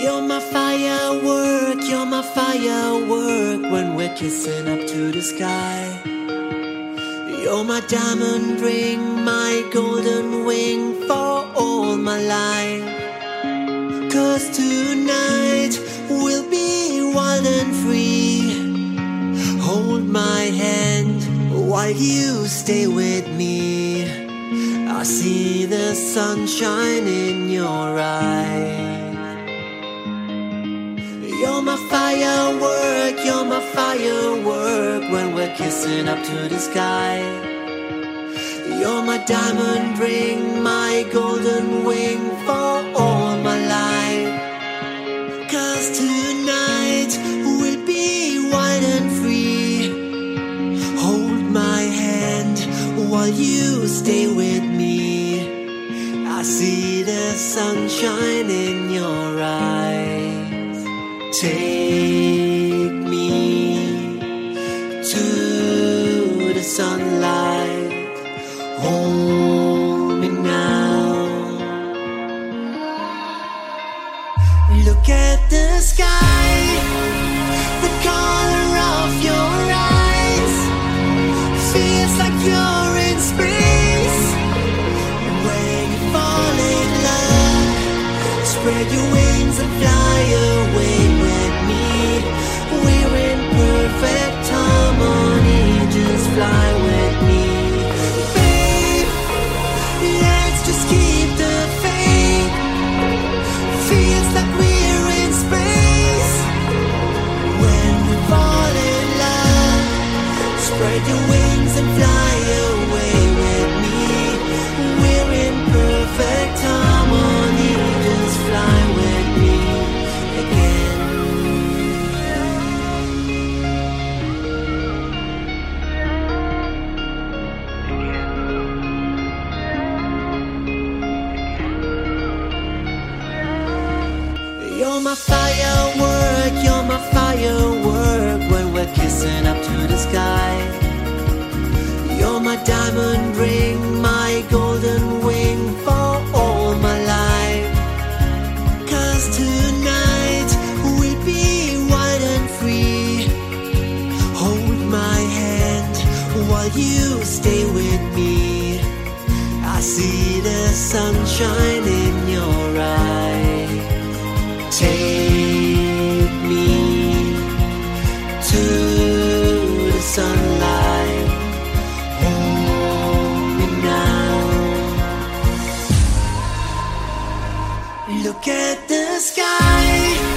You're my firework, you're my firework when we're kissing up to the sky. You're my diamond ring, my golden wing for all my life. 'Cause tonight we'll be wild and free. Hold my hand while you stay with me. I see the sunshine in your eyes. You're my firework, you're my firework when we're kissing up to the sky. You're my diamond ring, my golden wing for all my life. 'Cause tonight we'll be wild and free. Hold my hand while you stay with me. I see the sunshine in your eyes. Take me to the sunlight. Hold me now. Look at the sky, the color of your eyes. Feels like you're in space. When you fall in love, spread your wings and fly away with me. We're in perfect harmony, just fly with me. Babe, let's just keep the faith. Feels like we're in space. When we fall in love, spread your wings and fly away with me. We're in perfect harmony, just fly with me again. You're my firework, you're my firework when we're kissing up to the sky. You're my diamond ring, my golden wing for all my life. 'Cause tonight we'll be wild and free. Hold my hand while you stay with me. I see the sunshine in your eyes. Take me to the sunlight. Hold me now. Look at the sky.